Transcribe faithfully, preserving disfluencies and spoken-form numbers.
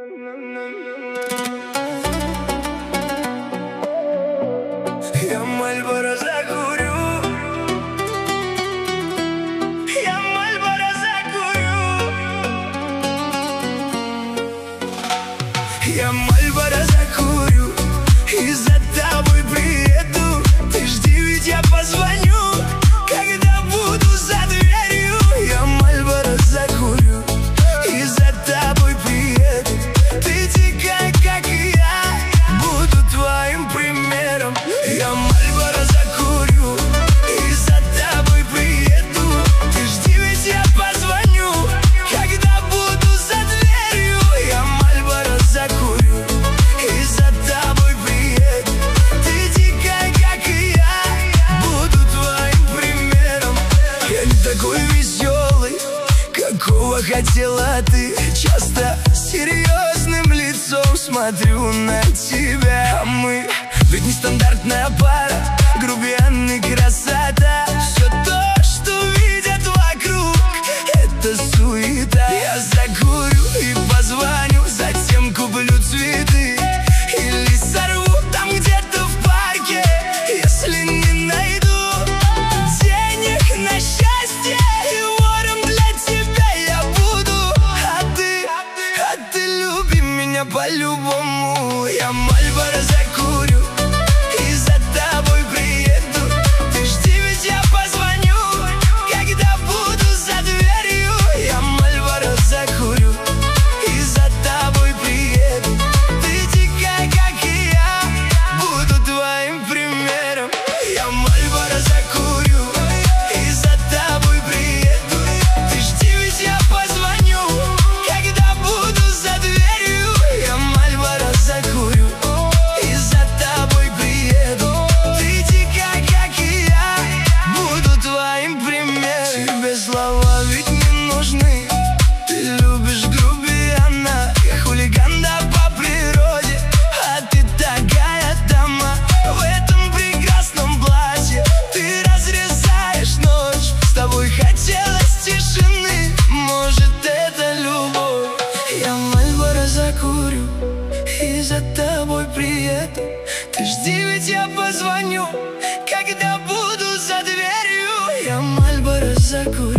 Я Мальборо закурю, я Мальборо закурю, я Мальборо закурю и за тобой приеду. Ты жди, ведь я позвоню, когда буду за дверью. Я Мальборо закурю и за тобой приеду. Ты дикая, как и я, буду твоим примером. Я Мальборо закурю и за тобой приеду. Ты жди, ведь я позвоню, когда буду за дверью. Я Мальборо закурю и за тобой приеду. Ты дикая, как и я, буду твоим примером. Я не такой веселый, какого хотела ты. Часто серьезным лицом смотрю на тебя. А мы ведь нестандартная пара, грубиян и красота. Все то, что видят вокруг, это суета. Я закурю и позвоню, затем куплю цветы или сорву там где-то в парке, если не найду денег на счастье. И вором для тебя я буду, а ты, а ты люби меня по-любому. Я Мальборо закурю и за тобой приеду. Ты жди, ведь я позвоню, когда буду за дверью. Я Мальборо закурю и за тобой приеду. Ты дикая, как и я, буду твоим примером. Я Мальборо закурю и за тобой приеду. Ты жди, ведь я позвоню, когда буду за дверью. Я Мальборо закурю и за тобой приеду. Ты дикая, как и я, буду твоим примером. Тебе слова ведь не нужны, ты любишь грубияна. Я хулиган, да, по природе, а ты такая дама. В этом прекрасном платье ты разрезаешь ночь. С тобой хотелось тишины, может, это любовь. Я Мальборо закурю и за тобой приеду. Ты жди, ведь я позвоню, когда буду за дверью. Я Мальборо закурю